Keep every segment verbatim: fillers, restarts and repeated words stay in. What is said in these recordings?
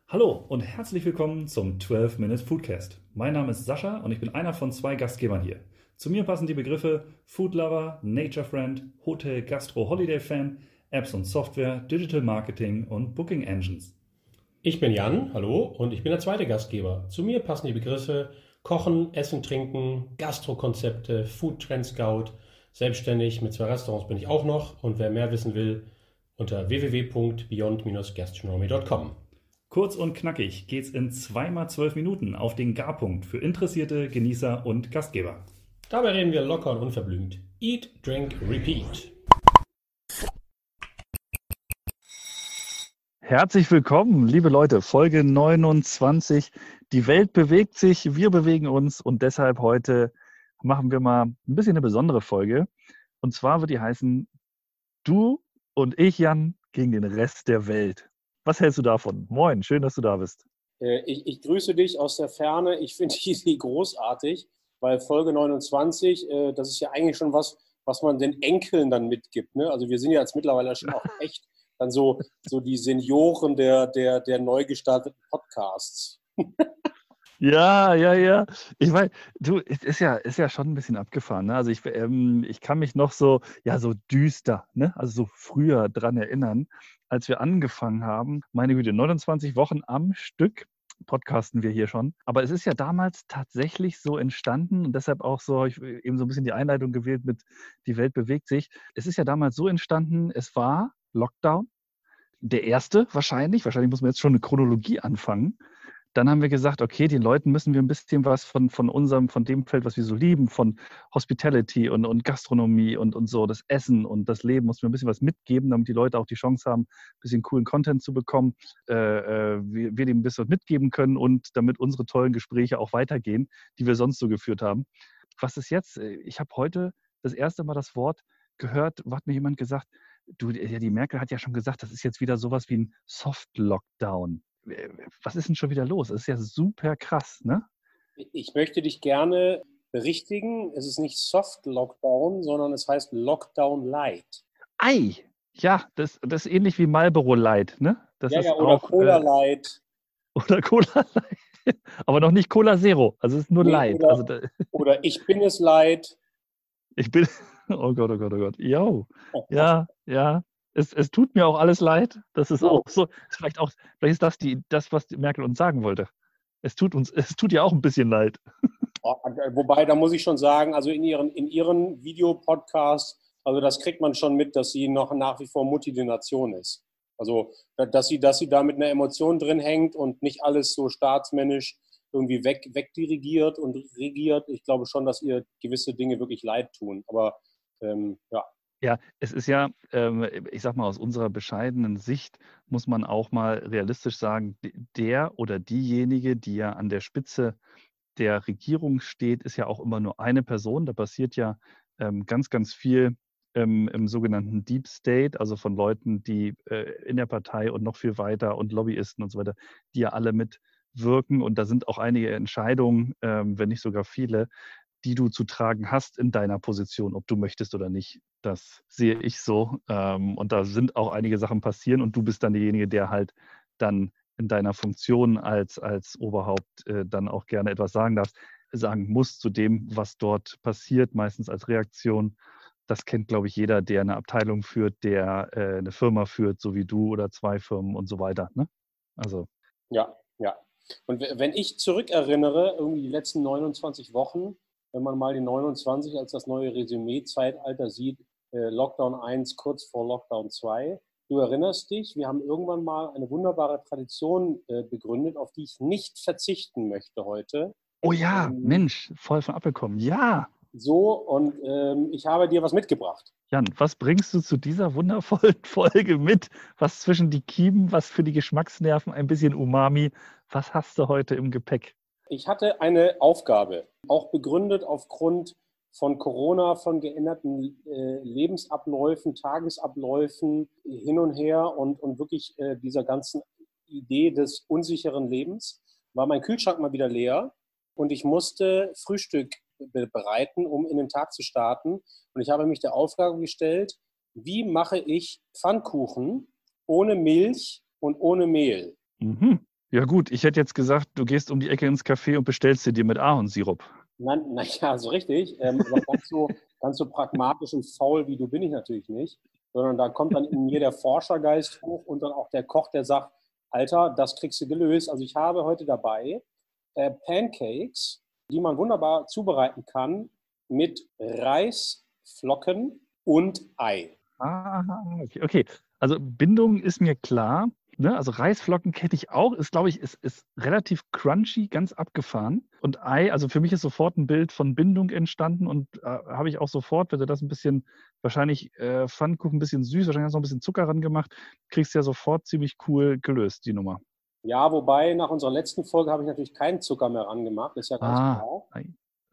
Hallo und herzlich willkommen zum zwölf Minute Foodcast. Mein Name ist Sascha und ich bin einer von zwei Gastgebern hier. Zu mir passen die Begriffe Food Lover, Nature Friend, Hotel Gastro Holiday Fan, Apps und Software, Digital Marketing und Booking Engines. Ich bin Jan, hallo, und ich bin der zweite Gastgeber. Zu mir passen die Begriffe Kochen, Essen, Trinken, Gastrokonzepte, Food Trend Scout. Selbstständig mit zwei Restaurants bin ich auch noch und wer mehr wissen will, unter w w w punkt beyond gastronomy punkt com. Kurz und knackig geht's in zwei mal zwölf Minuten auf den Garpunkt für Interessierte, Genießer und Gastgeber. Dabei reden wir locker und unverblümt. Eat, Drink, Repeat. Herzlich willkommen, liebe Leute, Folge neunundzwanzig. Die Welt bewegt sich, wir bewegen uns und deshalb heute machen wir mal ein bisschen eine besondere Folge. Und zwar wird die heißen Du und ich, Jan, gegen den Rest der Welt. Was hältst du davon? Moin, schön, dass du da bist. Äh, Ich, ich grüße dich aus der Ferne. Ich finde die Idee großartig, weil Folge neunundzwanzig, äh, das ist ja eigentlich schon was, was man den Enkeln dann mitgibt. Ne? Also wir sind ja jetzt mittlerweile schon auch echt dann so, so die Senioren der, der, der neu gestarteten Podcasts. Ja, ja, ja. Ich meine, du, es ist ja, ist ja schon ein bisschen abgefahren. Ne? Also ich, ähm, ich kann mich noch so, ja, so düster, ne? Also so früher dran erinnern, als wir angefangen haben. Meine Güte, neunundzwanzig Wochen am Stück podcasten wir hier schon. Aber es ist ja damals tatsächlich so entstanden und deshalb auch so, ich habe eben so ein bisschen die Einleitung gewählt mit Die Welt bewegt sich. Es ist ja damals so entstanden, es war Lockdown. Der erste wahrscheinlich. Wahrscheinlich muss man jetzt schon eine Chronologie anfangen. Dann haben wir gesagt, okay, den Leuten müssen wir ein bisschen was von, von unserem, von dem Feld, was wir so lieben, von Hospitality und, und Gastronomie und, und so, das Essen und das Leben, müssen wir ein bisschen was mitgeben, damit die Leute auch die Chance haben, ein bisschen coolen Content zu bekommen, äh, äh, wir, wir dem ein bisschen was mitgeben können und damit unsere tollen Gespräche auch weitergehen, die wir sonst so geführt haben. Was ist jetzt? Ich habe heute das erste Mal das Wort gehört, hat mir jemand gesagt, du, die Merkel hat ja schon gesagt, das ist jetzt wieder sowas wie ein Soft-Lockdown. Was ist denn schon wieder los? Das ist ja super krass, ne? Ich möchte dich gerne berichtigen. Es ist nicht Soft Lockdown, sondern es heißt Lockdown Light. Ei! Ja, das, das ist ähnlich wie Marlboro Light, ne? Das Ja, ist ja, oder auch, Cola äh, Light. oder Cola Light. Aber noch nicht Cola Zero. Also es ist nur Nee, Light. Also oder, da, oder Ich bin es Light. ich bin, oh Gott, oh Gott, oh Gott. Jo, ja, ja. Es, es tut mir auch alles leid. Das ist So. auch so, ist vielleicht auch, vielleicht ist das die, das, was die Merkel uns sagen wollte. Es tut uns, es tut ja auch ein bisschen leid. Wobei, da muss ich schon sagen, also in ihren, in ihren Videopodcasts, also das kriegt man schon mit, dass sie noch nach wie vor Mutti der Nation ist. Also, dass sie, dass sie da mit einer Emotion drin hängt und nicht alles so staatsmännisch irgendwie weg, wegdirigiert und regiert. Ich glaube schon, dass ihr gewisse Dinge wirklich leid tun. Aber ähm, ja. Ja, es ist ja, ähm, ich sag mal, aus unserer bescheidenen Sicht muss man auch mal realistisch sagen, d- der oder diejenige, die ja an der Spitze der Regierung steht, ist ja auch immer nur eine Person. Da passiert ja ähm, ganz, ganz viel ähm, im sogenannten Deep State, also von Leuten, die äh, in der Partei und noch viel weiter und Lobbyisten und so weiter, die ja alle mitwirken. Und da sind auch einige Entscheidungen, ähm, wenn nicht sogar viele, die du zu tragen hast in deiner Position, ob du möchtest oder nicht. Das sehe ich so. Ähm, und da sind auch einige Sachen passieren und du bist dann derjenige, der halt dann in deiner Funktion als, als Oberhaupt äh, dann auch gerne etwas sagen darfst, sagen musst zu dem, was dort passiert, meistens als Reaktion. Das kennt, glaube ich, jeder, der eine Abteilung führt, der äh, eine Firma führt, so wie du oder zwei Firmen und so weiter. Ne? Also, Ja, ja. Und wenn ich zurückerinnere, irgendwie die letzten neunundzwanzig Wochen, wenn man mal die neunundzwanzig als das neue Resümee-Zeitalter sieht, äh, Lockdown eins kurz vor Lockdown zwei. Du erinnerst dich, wir haben irgendwann mal eine wunderbare Tradition äh, begründet, auf die ich nicht verzichten möchte heute. oh ja, Ähm, Mensch, voll von abgekommen. Ja, so, und ähm, ich habe dir was mitgebracht. Jan, was bringst du zu dieser wundervollen Folge mit? Was zwischen die Kiemen, was für die Geschmacksnerven, ein bisschen Umami? Was hast du heute im Gepäck? Ich hatte eine Aufgabe, auch begründet aufgrund von Corona, von geänderten äh, Lebensabläufen, Tagesabläufen hin und her und, und wirklich äh, dieser ganzen Idee des unsicheren Lebens, war mein Kühlschrank mal wieder leer und ich musste Frühstück bereiten, um in den Tag zu starten. Und ich habe mich der Aufgabe gestellt, wie mache ich Pfannkuchen ohne Milch und ohne Mehl? Mhm. Ja gut, ich hätte jetzt gesagt, du gehst um die Ecke ins Café und bestellst dir die mit Ahornsirup. Nein, na ja, so richtig. Ähm, aber ganz so, ganz so pragmatisch und faul wie du bin ich natürlich nicht. Sondern da kommt dann in mir der Forschergeist hoch und dann auch der Koch, der sagt, Alter, das kriegst du gelöst. Also ich habe heute dabei äh, Pancakes, die man wunderbar zubereiten kann mit Reisflocken und Ei. Ah, okay, okay. Also Bindung ist mir klar. Ne? Also Reisflocken kenne ich auch. Ist, glaube ich, ist, ist relativ crunchy, ganz abgefahren. Und Ei, also für mich ist sofort ein Bild von Bindung entstanden und äh, habe ich auch sofort, wenn du das ein bisschen, wahrscheinlich äh, Pfannkuchen ein bisschen süß, wahrscheinlich hast du noch ein bisschen Zucker ran gemacht, kriegst du ja sofort ziemlich cool gelöst, die Nummer. Ja, wobei nach unserer letzten Folge habe ich natürlich keinen Zucker mehr rangemacht, ist ja ganz Ah, klar. Ei.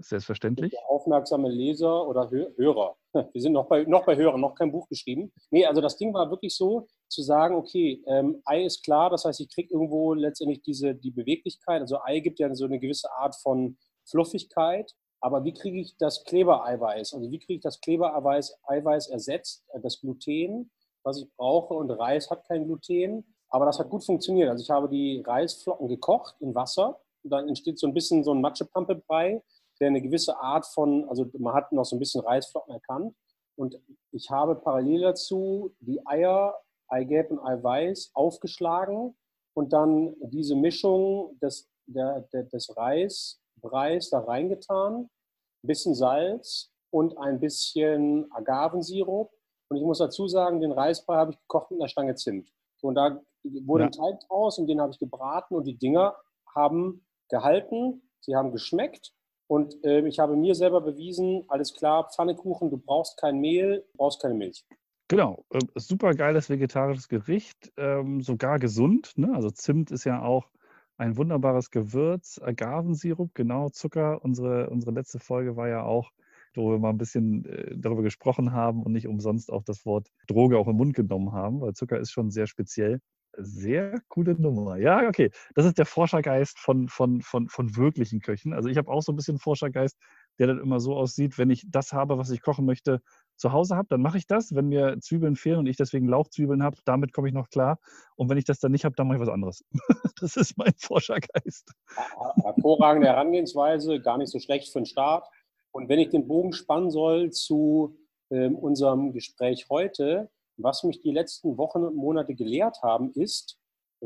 Der Selbstverständlich. aufmerksame Leser oder Hö Hörer. Wir sind noch bei, noch bei Hörern, noch kein Buch geschrieben. Nee, also das Ding war wirklich so, zu sagen, okay, ähm, Ei ist klar, das heißt, ich kriege irgendwo letztendlich diese, die Beweglichkeit. Also Ei gibt ja so eine gewisse Art von Fluffigkeit. Aber wie kriege ich das Klebereiweiß? Also wie kriege ich das Klebereiweiß Eiweiß ersetzt, äh, das Gluten, was ich brauche? Und Reis hat kein Gluten. Aber das hat gut funktioniert. Also ich habe die Reisflocken gekocht in Wasser. Und dann entsteht so ein bisschen so ein Matschepampe-Brei, der eine gewisse Art von, also man hat noch so ein bisschen Reisflocken erkannt. Und ich habe parallel dazu die Eier, Eigelb und Eiweiß aufgeschlagen und dann diese Mischung des, der, der, des Reisbreis da reingetan, ein bisschen Salz und ein bisschen Agavensirup. Und ich muss dazu sagen, den Reisbrei habe ich gekocht mit einer Stange Zimt. Und da wurde Ja. ein Teig draus und den habe ich gebraten und die Dinger haben gehalten, sie haben geschmeckt und äh, ich habe mir selber bewiesen, alles klar, Pfannekuchen, du brauchst kein Mehl, du brauchst keine Milch. Genau, äh, super geiles vegetarisches Gericht, ähm, sogar gesund. Ne? Also Zimt ist ja auch ein wunderbares Gewürz, Agavensirup, genau, Zucker. Unsere, unsere letzte Folge war ja auch, wo wir mal ein bisschen äh, darüber gesprochen haben und nicht umsonst auch das Wort Droge auch im Mund genommen haben, weil Zucker ist schon sehr speziell. Sehr coole Nummer. Ja, okay. Das ist der Forschergeist von, von, von, von wirklichen Köchen. Also ich habe auch so ein bisschen Forschergeist, der dann immer so aussieht, wenn ich das habe, was ich kochen möchte, zu Hause habe, dann mache ich das. Wenn mir Zwiebeln fehlen und ich deswegen Lauchzwiebeln habe, damit komme ich noch klar. Und wenn ich das dann nicht habe, dann mache ich was anderes. Das ist mein Forschergeist. Hervorragende Herangehensweise, gar nicht so schlecht für den Start. Und wenn ich den Bogen spannen soll zu ähm, unserem Gespräch heute, was mich die letzten Wochen und Monate gelehrt haben, ist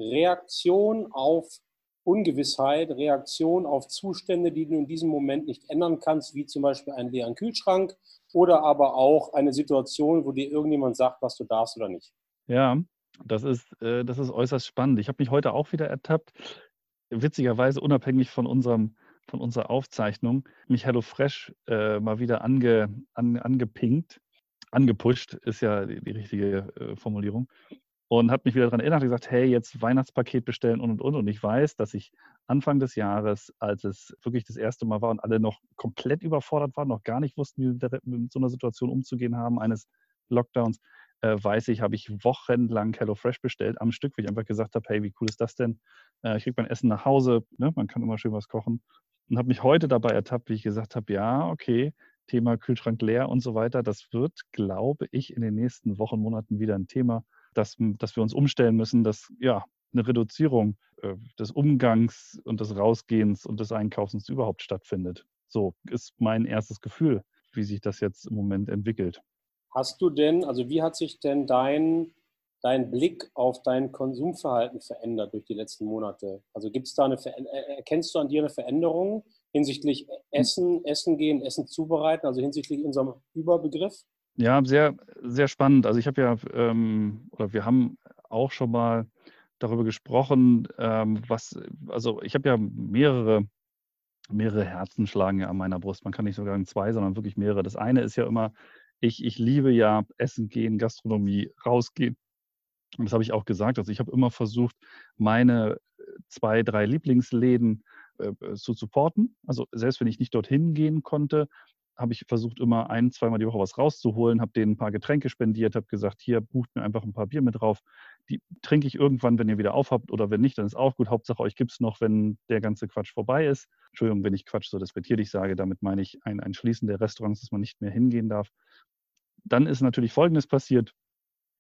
Reaktion auf Ungewissheit, Reaktion auf Zustände, die du in diesem Moment nicht ändern kannst, wie zum Beispiel einen leeren Kühlschrank oder aber auch eine Situation, wo dir irgendjemand sagt, was du darfst oder nicht. Ja, das ist, äh, das ist äußerst spannend. Ich habe mich heute auch wieder ertappt, witzigerweise unabhängig von unserem von unserer Aufzeichnung, mich HelloFresh äh, mal wieder ange, an, angepinkt, angepusht, ist ja die, die richtige äh, Formulierung. Und habe mich wieder daran erinnert und gesagt, hey, jetzt Weihnachtspaket bestellen und und und. Und ich weiß, dass ich Anfang des Jahres, als es wirklich das erste Mal war und alle noch komplett überfordert waren, noch gar nicht wussten, wie wir mit so einer Situation umzugehen haben, eines Lockdowns, äh, weiß ich, habe ich wochenlang HelloFresh bestellt am Stück, weil ich einfach gesagt habe, hey, wie cool ist das denn? Äh, ich kriege mein Essen nach Hause, ne? Man kann immer schön was kochen. Und habe mich heute dabei ertappt, wie ich gesagt habe, ja, okay, Thema Kühlschrank leer und so weiter, das wird, glaube ich, in den nächsten Wochen, Monaten wieder ein Thema, dass, dass wir uns umstellen müssen, dass ja eine Reduzierung äh, des Umgangs und des Rausgehens und des Einkaufens überhaupt stattfindet. So ist mein erstes Gefühl, wie sich das jetzt im Moment entwickelt. Hast du denn, also wie hat sich denn dein, dein Blick auf dein Konsumverhalten verändert durch die letzten Monate? Also gibt es da eine, erkennst du an dir eine Veränderung hinsichtlich Essen, Essen gehen, Essen zubereiten, also hinsichtlich unserem Überbegriff? Ja, sehr, sehr spannend. Also ich habe ja, ähm, oder wir haben auch schon mal darüber gesprochen, ähm, was, also ich habe ja mehrere, mehrere Herzen schlagen ja an meiner Brust. Man kann nicht sogar sagen zwei, sondern wirklich mehrere. Das eine ist ja immer, ich, ich liebe ja Essen gehen, Gastronomie, rausgehen. Und das habe ich auch gesagt. Also ich habe immer versucht, meine zwei, drei Lieblingsläden äh, zu supporten. Also selbst wenn ich nicht dorthin gehen konnte, habe ich versucht, immer ein, zweimal die Woche was rauszuholen, habe denen ein paar Getränke spendiert, habe gesagt, hier, bucht mir einfach ein paar Bier mit drauf. Die trinke ich irgendwann, wenn ihr wieder aufhabt oder wenn nicht, dann ist auch gut. Hauptsache, euch gibt es noch, wenn der ganze Quatsch vorbei ist. Entschuldigung, wenn ich Quatsch so despektierlich sage, damit meine ich ein, ein Schließen der Restaurants, dass man nicht mehr hingehen darf. Dann ist natürlich Folgendes passiert.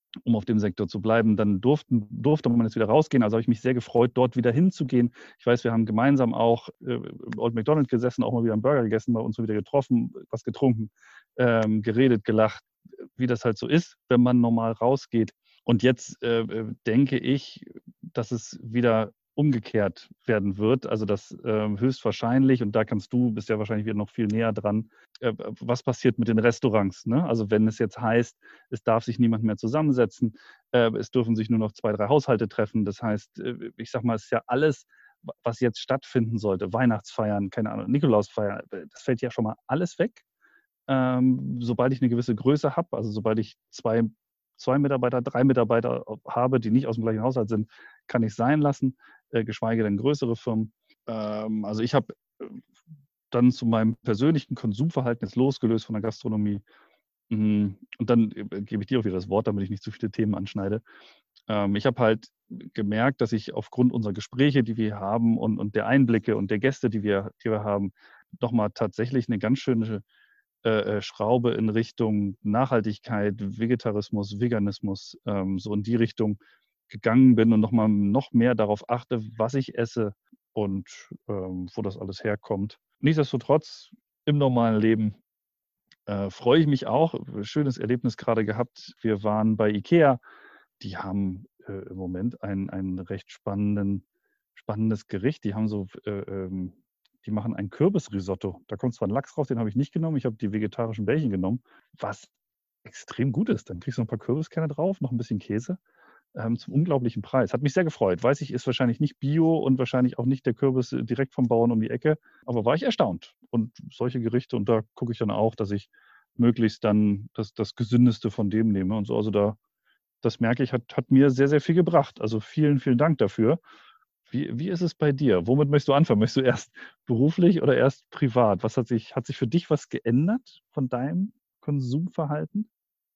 um auf dem Sektor zu bleiben. Dann durften, durfte man jetzt wieder rausgehen. Also habe ich mich sehr gefreut, dort wieder hinzugehen. Ich weiß, wir haben gemeinsam auch äh, im Old McDonald gesessen, auch mal wieder einen Burger gegessen, bei uns wieder getroffen, was getrunken, ähm, geredet, gelacht, wie das halt so ist, wenn man normal rausgeht. Und jetzt äh, denke ich, dass es wieder umgekehrt werden wird. Also das äh, höchstwahrscheinlich, und da kannst du, bist ja wahrscheinlich wieder noch viel näher dran, äh, was passiert mit den Restaurants? Ne? Also wenn es jetzt heißt, es darf sich niemand mehr zusammensetzen, äh, es dürfen sich nur noch zwei, drei Haushalte treffen. Das heißt, äh, ich sag mal, es ist ja alles, was jetzt stattfinden sollte, Weihnachtsfeiern, keine Ahnung, Nikolausfeiern, das fällt ja schon mal alles weg. Ähm, sobald ich eine gewisse Größe habe, also sobald ich zwei, zwei Mitarbeiter, drei Mitarbeiter habe, die nicht aus dem gleichen Haushalt sind, kann ich sein lassen, äh, geschweige denn größere Firmen. Ähm, also ich habe dann zu meinem persönlichen Konsumverhalten jetzt losgelöst von der Gastronomie. Und dann äh, gebe ich dir auch wieder das Wort, damit ich nicht zu viele Themen anschneide. Ähm, ich habe halt gemerkt, dass ich aufgrund unserer Gespräche, die wir haben und, und der Einblicke und der Gäste, die wir, die wir haben, nochmal tatsächlich eine ganz schöne äh, Schraube in Richtung Nachhaltigkeit, Vegetarismus, Veganismus, ähm, so in die Richtung gegangen bin und nochmal noch mehr darauf achte, was ich esse und ähm, wo das alles herkommt. Nichtsdestotrotz im normalen Leben äh, freue ich mich auch. Schönes Erlebnis gerade gehabt. Wir waren bei IKEA. Die haben äh, im Moment ein, ein recht spannenden, spannendes Gericht. Die haben so äh, ähm, die machen ein Kürbisrisotto. Da kommt zwar ein Lachs raus, den habe ich nicht genommen. Ich habe die vegetarischen Bällchen genommen, was extrem gut ist. Dann kriegst du noch ein paar Kürbiskerne drauf, noch ein bisschen Käse ähm, zum unglaublichen Preis. Hat mich sehr gefreut. Weiß ich, ist wahrscheinlich nicht Bio und wahrscheinlich auch nicht der Kürbis direkt vom Bauern um die Ecke. Aber war ich erstaunt. Und solche Gerichte, und da gucke ich dann auch, dass ich möglichst dann das, das Gesündeste von dem nehme und so. Also da, das merke ich, hat, hat mir sehr, sehr viel gebracht. Also vielen, vielen Dank dafür. Wie, wie ist es bei dir? Womit möchtest du anfangen? Möchtest du erst beruflich oder erst privat? Was hat sich, hat sich für dich was geändert von deinem Konsumverhalten?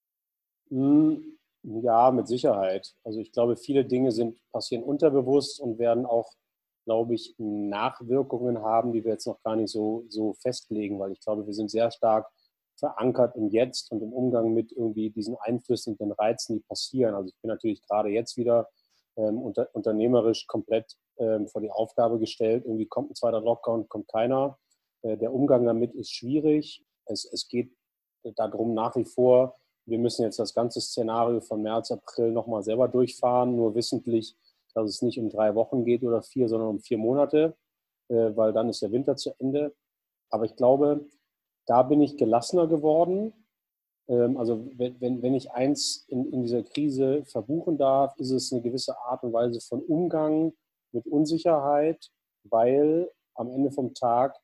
Ja, mit Sicherheit. Also ich glaube, viele Dinge sind, passieren unterbewusst und werden auch, glaube ich, Nachwirkungen haben, die wir jetzt noch gar nicht so, so festlegen, weil ich glaube, wir sind sehr stark verankert im Jetzt und im Umgang mit irgendwie diesen Einflüssen und den Reizen, die passieren. Also ich bin natürlich gerade jetzt wieder ähm, unter, unternehmerisch komplett ähm, vor die Aufgabe gestellt. Irgendwie kommt ein zweiter Lockdown, kommt keiner. Äh, der Umgang damit ist schwierig. Es, es geht darum nach wie vor, wir müssen jetzt das ganze Szenario von März, April nochmal selber durchfahren, nur wissentlich, dass es nicht um drei Wochen geht oder vier, sondern um vier Monate, äh, weil dann ist der Winter zu Ende. Aber ich glaube, da bin ich gelassener geworden. Ähm, also wenn, wenn, wenn ich eins in, in dieser Krise verbuchen darf, ist es eine gewisse Art und Weise von Umgang mit Unsicherheit, weil am Ende vom Tag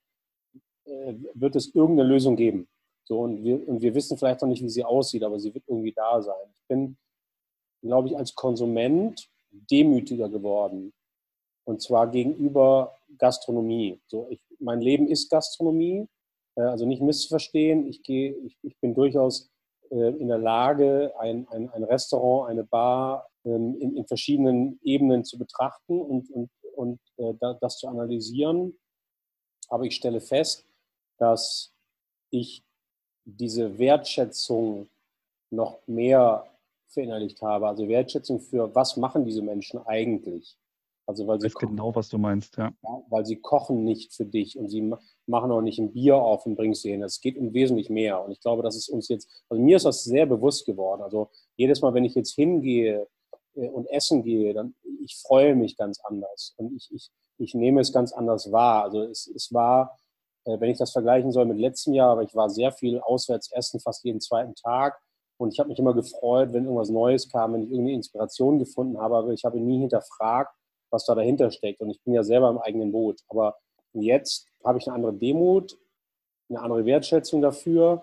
äh, wird es irgendeine Lösung geben. So, und, wir, und wir wissen vielleicht noch nicht, wie sie aussieht, aber sie wird irgendwie da sein. Ich bin, glaube ich, als Konsument demütiger geworden. Und zwar gegenüber Gastronomie. So, ich, mein Leben ist Gastronomie, äh, also nicht missverstehen. Ich, gehe, ich, ich bin durchaus äh, in der Lage, ein, ein, ein Restaurant, eine Bar ähm, in, in verschiedenen Ebenen zu betrachten und, und, und äh, das zu analysieren. Aber ich stelle fest, dass ich diese Wertschätzung noch mehr verinnerlicht habe. Also Wertschätzung für, was machen diese Menschen eigentlich? Also weil Ich sie weiß kochen, genau, was du meinst, ja. ja, weil sie kochen nicht für dich und sie machen auch nicht ein Bier auf und bringst sie hin. Es geht um wesentlich mehr. Und ich glaube, das ist uns jetzt, also mir ist das sehr bewusst geworden. Also jedes Mal, wenn ich jetzt hingehe äh, und essen gehe, dann ich freue mich ganz anders und ich, ich, ich nehme es ganz anders wahr. Also es, es war, äh, wenn ich das vergleichen soll mit letztem Jahr, aber ich war sehr viel auswärts essen, fast jeden zweiten Tag. Und ich habe mich immer gefreut, wenn irgendwas Neues kam, wenn ich irgendeine Inspiration gefunden habe, aber ich habe nie hinterfragt, was da dahinter steckt. Und ich bin ja selber im eigenen Boot. Aber jetzt habe ich eine andere Demut, eine andere Wertschätzung dafür,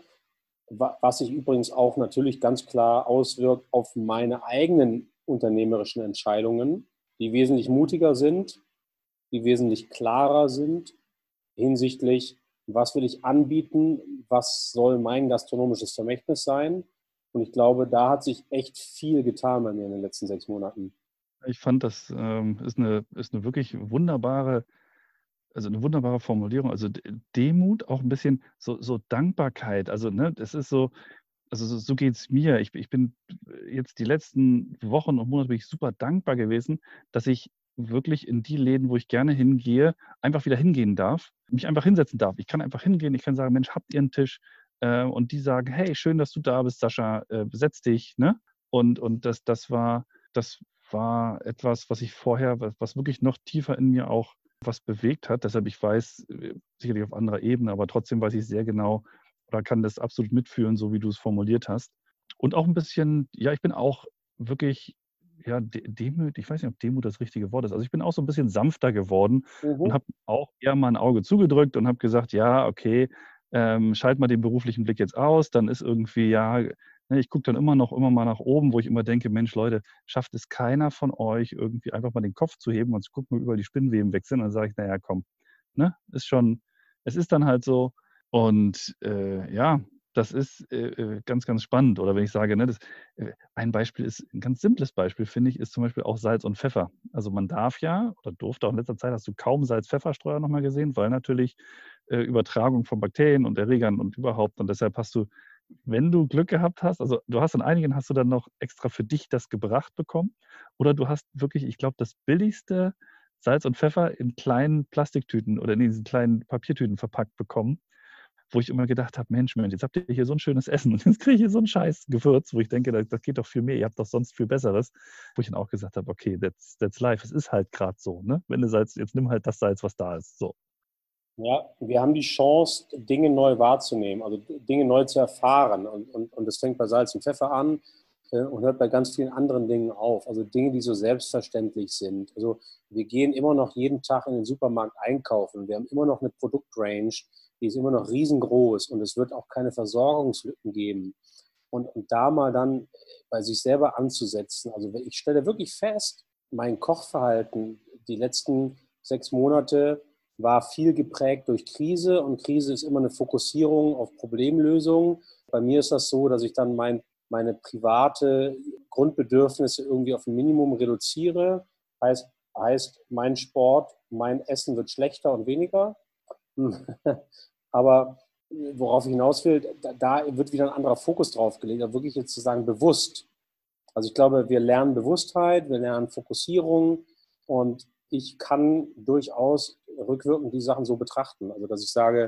was sich übrigens auch natürlich ganz klar auswirkt auf meine eigenen unternehmerischen Entscheidungen, die wesentlich mutiger sind, die wesentlich klarer sind hinsichtlich, was will ich anbieten, was soll mein gastronomisches Vermächtnis sein. Und ich glaube, da hat sich echt viel getan bei mir in den letzten sechs Monaten. Ich fand, das ähm, ist eine, ist eine wirklich wunderbare, also eine wunderbare Formulierung. Also D- Demut, auch ein bisschen so, so Dankbarkeit. Also, ne, das ist so, also so, so geht es mir. Ich, ich bin jetzt die letzten Wochen und Monate bin ich super dankbar gewesen, dass ich wirklich in die Läden, wo ich gerne hingehe, einfach wieder hingehen darf, mich einfach hinsetzen darf. Ich kann einfach hingehen, ich kann sagen, Mensch, habt ihr einen Tisch? Äh, und die sagen, hey, schön, dass du da bist, Sascha, äh, setz dich, ne? Und, und das, das war, das war etwas, was ich vorher, was, was wirklich noch tiefer in mir auch was bewegt hat. Deshalb, ich weiß, äh, sicherlich auf anderer Ebene, aber trotzdem weiß ich sehr genau oder kann das absolut mitfühlen, so wie du es formuliert hast. Und auch ein bisschen, ja, ich bin auch wirklich, ja, de- Demut, ich weiß nicht, ob Demut das richtige Wort ist. Also ich bin auch so ein bisschen sanfter geworden und Mhm. habe auch eher mal ein Auge zugedrückt und habe gesagt, ja, okay, ähm, schalt mal den beruflichen Blick jetzt aus, dann ist irgendwie, ja, ne, ich gucke dann immer noch immer mal nach oben, wo ich immer denke, Mensch, Leute, schafft es keiner von euch irgendwie einfach mal den Kopf zu heben und zu gucken, wo überall die Spinnweben weg sind. Und dann sage ich, naja, komm, ne, ist schon, es ist dann halt so. Und äh, ja, das ist äh, äh, ganz, ganz spannend. Oder wenn ich sage, ne, das, äh, ein Beispiel ist, ein ganz simples Beispiel, finde ich, ist zum Beispiel auch Salz und Pfeffer. Also man darf ja oder durfte auch in letzter Zeit, hast du kaum Salz-Pfeffer-Streuer nochmal gesehen, weil natürlich äh, Übertragung von Bakterien und Erregern und überhaupt. Und deshalb hast du, wenn du Glück gehabt hast, also du hast in einigen, hast du dann noch extra für dich das gebracht bekommen. Oder du hast wirklich, ich glaube, das billigste Salz und Pfeffer in kleinen Plastiktüten oder in diesen kleinen Papiertüten verpackt bekommen, wo ich immer gedacht habe, Mensch, Mensch, jetzt habt ihr hier so ein schönes Essen und jetzt kriege ich hier so ein scheiß Gewürz, wo ich denke, das, das geht doch viel mehr, ihr habt doch sonst viel Besseres. Wo ich dann auch gesagt habe, okay, that's, that's life, es ist halt gerade so, ne? Wenn du Salz, jetzt nimm halt das Salz, was da ist. So. Ja, wir haben die Chance, Dinge neu wahrzunehmen, also Dinge neu zu erfahren. Und, und, und das fängt bei Salz und Pfeffer an äh, und hört bei ganz vielen anderen Dingen auf. Also Dinge, die so selbstverständlich sind. Also wir gehen immer noch jeden Tag in den Supermarkt einkaufen. Wir haben immer noch eine Produktrange, die ist immer noch riesengroß und es wird auch keine Versorgungslücken geben. Und, und da mal dann bei sich selber anzusetzen. Also ich stelle wirklich fest, mein Kochverhalten die letzten sechs Monate war viel geprägt durch Krise und Krise ist immer eine Fokussierung auf Problemlösungen. Bei mir ist das so, dass ich dann mein, meine private Grundbedürfnisse irgendwie auf ein Minimum reduziere. Heißt, heißt, mein Sport, mein Essen wird schlechter und weniger. Aber worauf ich hinaus will, da, da wird wieder ein anderer Fokus drauf gelegt, aber wirklich jetzt zu sagen, bewusst. Also ich glaube, wir lernen Bewusstheit, wir lernen Fokussierung und ich kann durchaus rückwirkend die Sachen so betrachten. Also dass ich sage,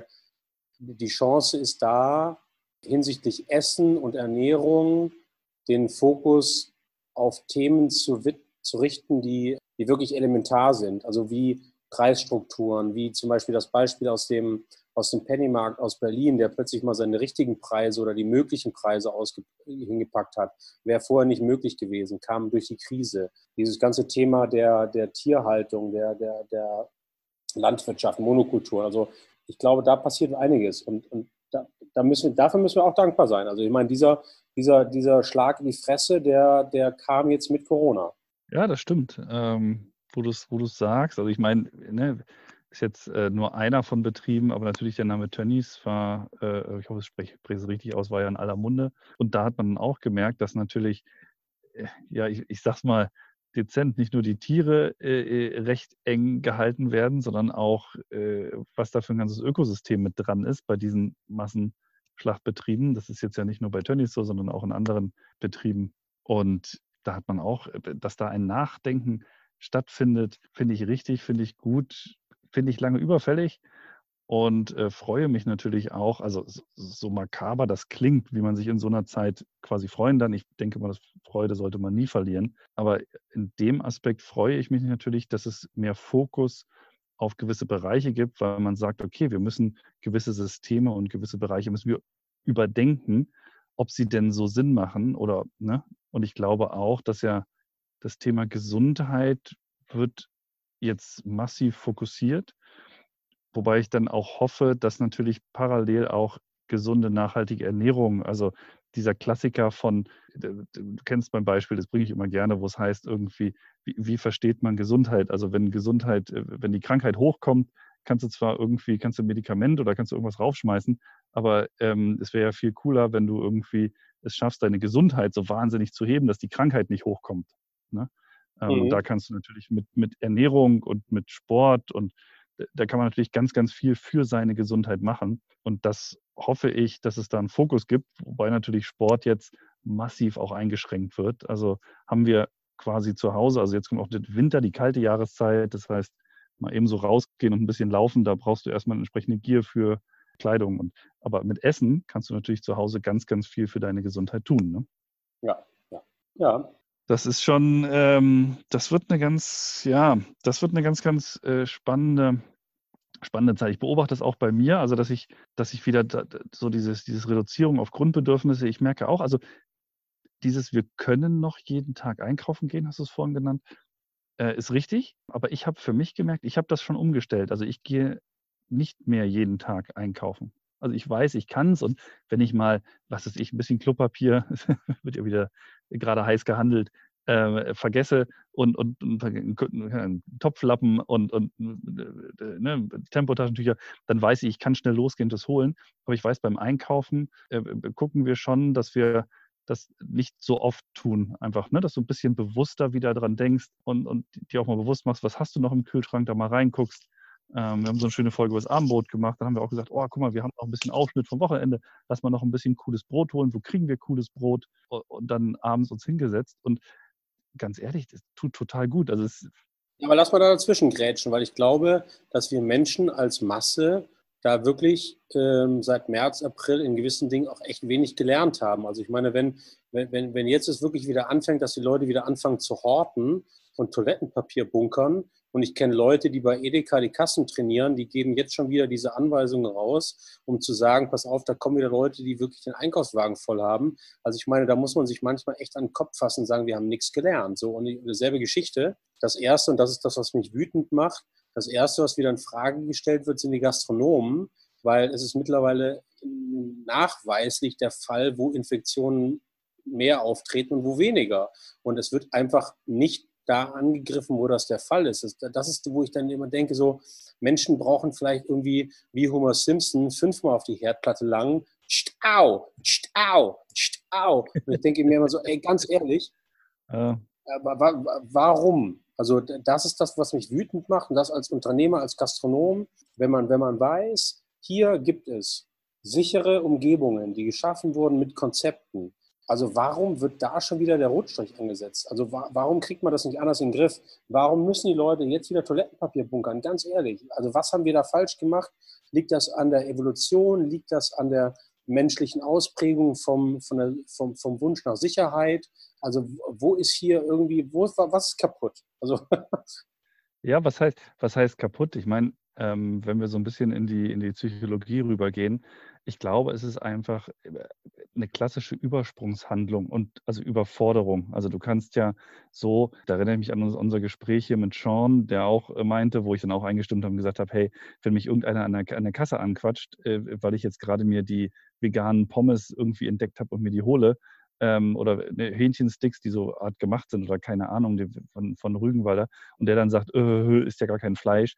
die Chance ist da, hinsichtlich Essen und Ernährung den Fokus auf Themen zu, zu richten, die, die wirklich elementar sind. Also wie Preisstrukturen, wie zum Beispiel das Beispiel aus dem, aus dem Pennymarkt aus Berlin, der plötzlich mal seine richtigen Preise oder die möglichen Preise ausge, hingepackt hat. Wäre vorher nicht möglich gewesen, kam durch die Krise. Dieses ganze Thema der, der Tierhaltung, der, der, der Landwirtschaft, Monokultur. Also ich glaube, da passiert einiges und, und da, da müssen wir, dafür müssen wir auch dankbar sein. Also ich meine, dieser, dieser, dieser Schlag in die Fresse, der, der kam jetzt mit Corona. Ja, das stimmt, ähm, wo du es wo du's sagst. Also ich meine, ne, ist jetzt äh, nur einer von Betrieben, aber natürlich der Name Tönnies war, äh, ich hoffe, ich spreche spreche es richtig aus, war ja in aller Munde. Und da hat man auch gemerkt, dass natürlich, äh, ja, ich, ich sag's mal dezent, nicht nur die Tiere äh, äh, recht eng gehalten werden, sondern auch, äh, was da für ein ganzes Ökosystem mit dran ist bei diesen Massenschlachtbetrieben. Das ist jetzt ja nicht nur bei Tönnies so, sondern auch in anderen Betrieben. Und da hat man auch, äh, dass da ein Nachdenken stattfindet, finde ich richtig, finde ich gut, finde ich lange überfällig und äh, freue mich natürlich auch, also so, so makaber das klingt, wie man sich in so einer Zeit quasi freuen kann. Ich denke mal, das Freude sollte man nie verlieren. Aber in dem Aspekt freue ich mich natürlich, dass es mehr Fokus auf gewisse Bereiche gibt, weil man sagt, okay, wir müssen gewisse Systeme und gewisse Bereiche müssen wir überdenken, ob sie denn so Sinn machen oder, ne? Und ich glaube auch, dass ja das Thema Gesundheit wird jetzt massiv fokussiert. Wobei ich dann auch hoffe, dass natürlich parallel auch gesunde, nachhaltige Ernährung, also dieser Klassiker von, du kennst mein Beispiel, das bringe ich immer gerne, wo es heißt irgendwie, wie, wie versteht man Gesundheit? Also wenn Gesundheit, wenn die Krankheit hochkommt, kannst du zwar irgendwie, kannst du ein Medikament oder kannst du irgendwas raufschmeißen, aber ähm, es wäre ja viel cooler, wenn du irgendwie es schaffst, deine Gesundheit so wahnsinnig zu heben, dass die Krankheit nicht hochkommt. Ne? Ähm, und Mhm. da kannst du natürlich mit, mit Ernährung und mit Sport und da kann man natürlich ganz, ganz viel für seine Gesundheit machen. Und das hoffe ich, dass es da einen Fokus gibt, wobei natürlich Sport jetzt massiv auch eingeschränkt wird. Also haben wir quasi zu Hause, also jetzt kommt auch der Winter, die kalte Jahreszeit, das heißt, mal eben so rausgehen und ein bisschen laufen, da brauchst du erstmal eine entsprechende Gier für Kleidung. Und, aber mit Essen kannst du natürlich zu Hause ganz, ganz viel für deine Gesundheit tun. Ne? Ja, ja, ja. Das ist schon, ähm, das wird eine ganz, ja, das wird eine ganz, ganz äh, spannende, spannende Zeit. Ich beobachte das auch bei mir, also dass ich, dass ich wieder da, so dieses, dieses Reduzierung auf Grundbedürfnisse, ich merke auch, also dieses, wir können noch jeden Tag einkaufen gehen, hast du es vorhin genannt, äh, ist richtig. Aber ich habe für mich gemerkt, ich habe das schon umgestellt. Also ich gehe nicht mehr jeden Tag einkaufen. Also ich weiß, ich kann es und wenn ich mal, was weiß ich, ein bisschen Klopapier, wird ja wieder gerade heiß gehandelt, äh, vergesse und, und, und einen Topflappen und, und äh, ne, Tempotaschentücher, dann weiß ich, ich kann schnell losgehen und das holen. Aber ich weiß, beim Einkaufen äh, gucken wir schon, dass wir das nicht so oft tun, einfach, ne? Dass du ein bisschen bewusster wieder dran denkst und, und dir auch mal bewusst machst, was hast du noch im Kühlschrank, da mal reinguckst. Ähm, wir haben so eine schöne Folge über das Abendbrot gemacht, da haben wir auch gesagt, oh, guck mal, wir haben noch ein bisschen Aufschnitt vom Wochenende, lass mal noch ein bisschen cooles Brot holen, wo kriegen wir cooles Brot? Und dann abends uns hingesetzt und ganz ehrlich, das tut total gut. Also es, Ja, aber lass mal da dazwischen grätschen, weil ich glaube, dass wir Menschen als Masse da wirklich ähm, seit März, April in gewissen Dingen auch echt wenig gelernt haben. Also ich meine, wenn, wenn, wenn jetzt es wirklich wieder anfängt, dass die Leute wieder anfangen zu horten und Toilettenpapier bunkern, und ich kenne Leute, die bei Edeka die Kassen trainieren, die geben jetzt schon wieder diese Anweisungen raus, um zu sagen, pass auf, da kommen wieder Leute, die wirklich den Einkaufswagen voll haben. Also ich meine, da muss man sich manchmal echt an den Kopf fassen und sagen, wir haben nichts gelernt. So, und dieselbe Geschichte. Das Erste, und das ist das, was mich wütend macht, das Erste, was wieder in Frage gestellt wird, sind die Gastronomen, weil es ist mittlerweile nachweislich der Fall, wo Infektionen mehr auftreten und wo weniger. Und es wird einfach nicht da angegriffen, wo das der Fall ist. Das ist, wo ich dann immer denke, so Menschen brauchen vielleicht irgendwie, wie Homer Simpson, fünfmal auf die Herdplatte langen. Stau, stau, stau. Und ich denke mir immer so, ey, ganz ehrlich, äh, warum? Also das ist das, was mich wütend macht. Und das als Unternehmer, als Gastronom, wenn man, wenn man weiß, hier gibt es sichere Umgebungen, die geschaffen wurden mit Konzepten. Also warum wird da schon wieder der Rotstrich angesetzt? Also wa- warum kriegt man das nicht anders in den Griff? Warum müssen die Leute jetzt wieder Toilettenpapier bunkern? Ganz ehrlich, also was haben wir da falsch gemacht? Liegt das an der Evolution? Liegt das an der menschlichen Ausprägung vom, von der, vom, vom Wunsch nach Sicherheit? Also wo ist hier irgendwie, wo ist, was ist kaputt? Also ja, was heißt, was heißt kaputt? Ich meine, ähm, wenn wir so ein bisschen in die, in die Psychologie rübergehen, ich glaube, es ist einfach äh, eine klassische Übersprungshandlung und also Überforderung. Also du kannst ja so, da erinnere ich mich an unser, unser Gespräch hier mit Sean, der auch äh, meinte, wo ich dann auch eingestimmt habe und gesagt habe, hey, wenn mich irgendeiner an der, an der Kasse anquatscht, äh, weil ich jetzt gerade mir die veganen Pommes irgendwie entdeckt habe und mir die hole, ähm, oder ne, Hähnchensticks, die so Art gemacht sind oder keine Ahnung, die, von, von Rügenwalder, und der dann sagt, äh, ist ja gar kein Fleisch,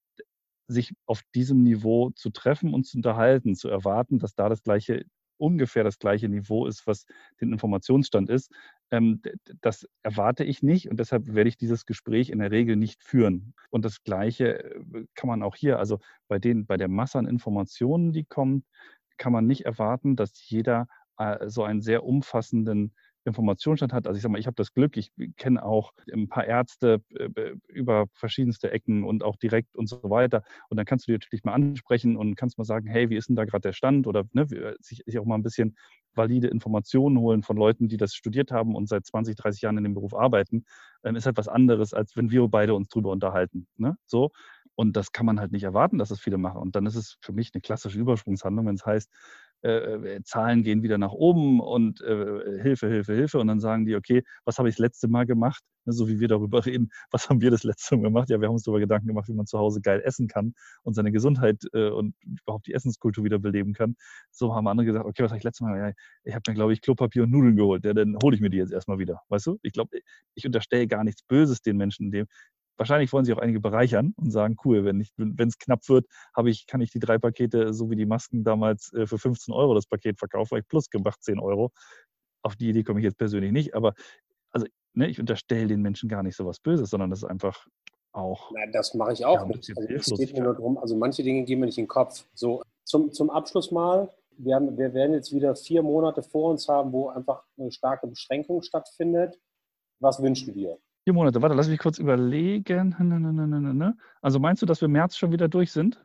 sich auf diesem Niveau zu treffen und zu unterhalten, zu erwarten, dass da das gleiche, ungefähr das gleiche Niveau ist, was den Informationsstand ist, ähm, das erwarte ich nicht und deshalb werde ich dieses Gespräch in der Regel nicht führen. Und das Gleiche äh, kann man auch hier, also bei den, bei der Masse an Informationen, die kommt, kann man nicht erwarten, dass jeder äh, so einen sehr umfassenden Informationsstand hat. Also ich sage mal, ich habe das Glück, ich kenne auch ein paar Ärzte äh, über verschiedenste Ecken und auch direkt und so weiter. Und dann kannst du die natürlich mal ansprechen und kannst mal sagen, hey, wie ist denn da gerade der Stand? Oder ne, sich, sich auch mal ein bisschen valide Informationen holen von Leuten, die das studiert haben und seit zwanzig, dreißig Jahren in dem Beruf arbeiten. Ähm, ist halt was anderes, als wenn wir beide uns drüber unterhalten. Ne? So. Und das kann man halt nicht erwarten, dass es viele machen. Und dann ist es für mich eine klassische Übersprungshandlung, wenn es heißt, äh, Zahlen gehen wieder nach oben und äh, Hilfe, Hilfe, Hilfe. Und dann sagen die, okay, was habe ich das letzte Mal gemacht? So wie wir darüber reden, was haben wir das letzte Mal gemacht? Ja, wir haben uns darüber Gedanken gemacht, wie man zu Hause geil essen kann und seine Gesundheit äh, und überhaupt die Essenskultur wieder beleben kann. So haben andere gesagt, okay, was habe ich letztes Mal? Ja, ich habe mir, glaube ich, Klopapier und Nudeln geholt. Ja, dann hole ich mir die jetzt erstmal wieder. Weißt du? Ich glaube, ich unterstelle gar nichts Böses den Menschen in dem. Wahrscheinlich wollen sich auch einige bereichern und sagen, cool, wenn es knapp wird, habe ich, kann ich die drei Pakete, so wie die Masken damals, äh, für fünfzehn Euro das Paket verkaufen, weil ich plus gemacht zehn Euro. Auf die Idee komme ich jetzt persönlich nicht, aber also, ne, ich unterstelle den Menschen gar nicht so was Böses, sondern das ist einfach auch. Nein, das mache ich Ja, auch ein nicht. bisschen Also es hilflos. geht mir nur darum, also manche Dinge gehen mir nicht in den Kopf. So, zum, zum Abschluss mal, wir, haben, wir werden jetzt wieder vier Monate vor uns haben, wo einfach eine starke Beschränkung stattfindet. Was wünschst du dir? Vier Monate, warte, lass mich kurz überlegen. Ne, ne, ne, ne, ne. Also meinst du, dass wir im März schon wieder durch sind?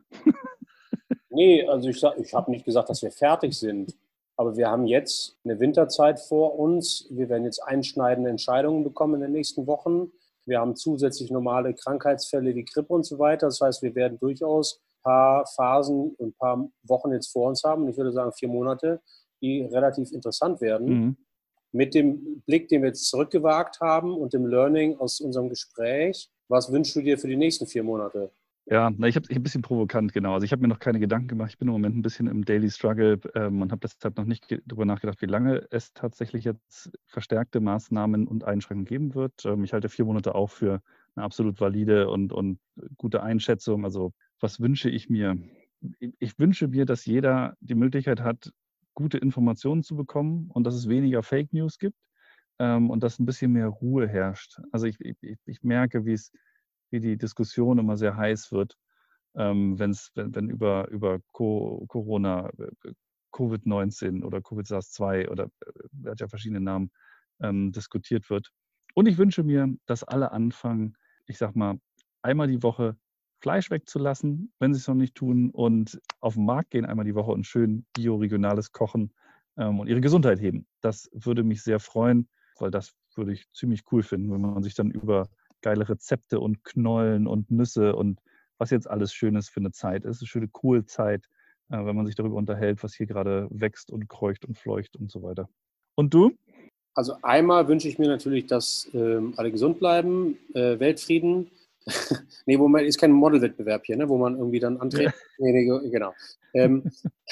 Nee, also ich, sag- ich habe nicht gesagt, dass wir fertig sind. Aber wir haben jetzt eine Winterzeit vor uns. Wir werden jetzt einschneidende Entscheidungen bekommen in den nächsten Wochen. Wir haben zusätzlich normale Krankheitsfälle wie Grippe und so weiter. Das heißt, wir werden durchaus ein paar Phasen, ein paar Wochen jetzt vor uns haben. Ich würde sagen vier Monate, die relativ interessant werden. Mhm. Mit dem Blick, den wir jetzt zurückgewagt haben und dem Learning aus unserem Gespräch, was wünschst du dir für die nächsten vier Monate? Ja, na, ich habe ich ein bisschen provokant, genau. Also ich habe mir noch keine Gedanken gemacht. Ich bin im Moment ein bisschen im Daily Struggle ähm, und habe deshalb noch nicht ge- darüber nachgedacht, wie lange es tatsächlich jetzt verstärkte Maßnahmen und Einschränkungen geben wird. Ähm, ich halte vier Monate auch für eine absolut valide und, und gute Einschätzung. Also was wünsche ich mir? Ich, ich wünsche mir, dass jeder die Möglichkeit hat, gute Informationen zu bekommen und dass es weniger Fake News gibt ähm, und dass ein bisschen mehr Ruhe herrscht. Also ich, ich, ich merke, wie es wie die Diskussion immer sehr heiß wird, ähm, wenn's, wenn, wenn über, über Co Corona, äh, Covid neunzehn oder Covid SARS zwei oder äh, hat ja verschiedene Namen ähm, diskutiert wird. Und ich wünsche mir, dass alle anfangen, ich sag mal, einmal die Woche Fleisch wegzulassen, wenn sie es noch nicht tun, und auf den Markt gehen einmal die Woche und schön bioregionales kochen ähm, und ihre Gesundheit heben. Das würde mich sehr freuen, weil das würde ich ziemlich cool finden, wenn man sich dann über geile Rezepte und Knollen und Nüsse und was jetzt alles Schönes für eine Zeit ist. Eine schöne Kohlzeit, äh, wenn man sich darüber unterhält, was hier gerade wächst und kreucht und fleucht und so weiter. Und du? Also einmal wünsche ich mir natürlich, dass ähm, alle gesund bleiben, äh, Weltfrieden. Nee, wo man ist kein Modelwettbewerb hier, ne, wo man irgendwie dann antreten. Nee, nee, genau. Ähm,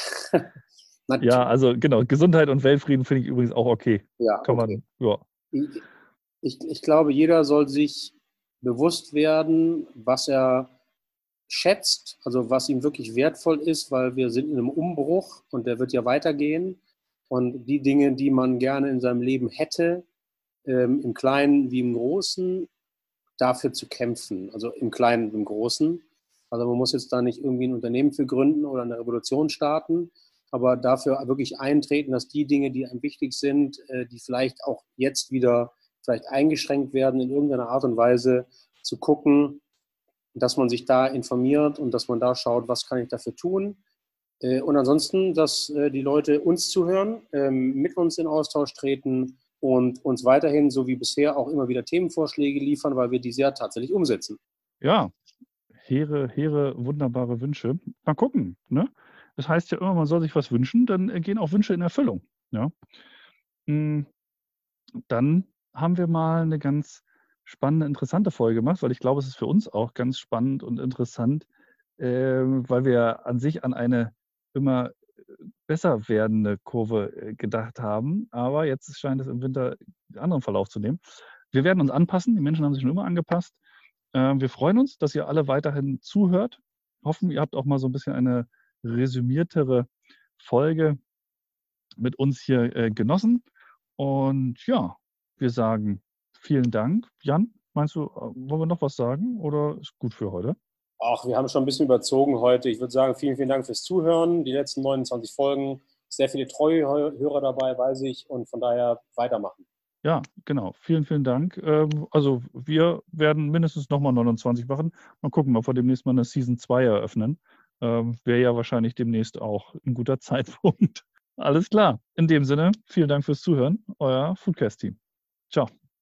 Ja, also genau, Gesundheit und Weltfrieden finde ich übrigens auch okay. ja, Kann okay. man, ja. Ich, ich, ich glaube, jeder soll sich bewusst werden, was er schätzt, also was ihm wirklich wertvoll ist, weil wir sind in einem Umbruch und der wird ja weitergehen. Und die Dinge, die man gerne in seinem Leben hätte, ähm, im Kleinen wie im Großen, dafür zu kämpfen. Also im Kleinen wie im Großen. Also man muss jetzt da nicht irgendwie ein Unternehmen für gründen oder eine Revolution starten, aber dafür wirklich eintreten, dass die Dinge, die einem wichtig sind, äh, die vielleicht auch jetzt wieder vielleicht eingeschränkt werden, in irgendeiner Art und Weise zu gucken, dass man sich da informiert und dass man da schaut, was kann ich dafür tun. Äh, Und ansonsten, dass äh, die Leute uns zuhören, ähm, mit uns in Austausch treten und uns weiterhin, so wie bisher, auch immer wieder Themenvorschläge liefern, weil wir diese ja tatsächlich umsetzen. Ja, hehre, hehre, wunderbare Wünsche. Mal gucken, ne? Das heißt ja immer, man soll sich was wünschen, dann äh, gehen auch Wünsche in Erfüllung. Ja. Mm, Dann haben wir mal eine ganz spannende, interessante Folge gemacht, weil ich glaube, es ist für uns auch ganz spannend und interessant, ähm, weil wir an sich an eine immer äh, besser werdende Kurve äh, gedacht haben. Aber jetzt scheint es im Winter einen anderen Verlauf zu nehmen. Wir werden uns anpassen. Die Menschen haben sich schon immer angepasst. Ähm, wir freuen uns, dass ihr alle weiterhin zuhört. Hoffen, ihr habt auch mal so ein bisschen eine resümiertere Folge mit uns hier äh, genossen. Und ja, wir sagen vielen Dank. Jan, meinst du, äh, wollen wir noch was sagen oder ist gut für heute? Ach, wir haben schon ein bisschen überzogen heute. Ich würde sagen, vielen, vielen Dank fürs Zuhören. Die letzten neunundzwanzig Folgen, sehr viele treue Hörer dabei, weiß ich. Und von daher weitermachen. Ja, genau. Vielen, vielen Dank. Ähm, also wir werden mindestens nochmal neunundzwanzig machen. Mal gucken, ob wir demnächst mal eine Season zwei eröffnen. Ähm, Wäre ja wahrscheinlich demnächst auch ein guter Zeitpunkt. Alles klar. In dem Sinne, vielen Dank fürs Zuhören. Euer Foodcast-Team. Ciao.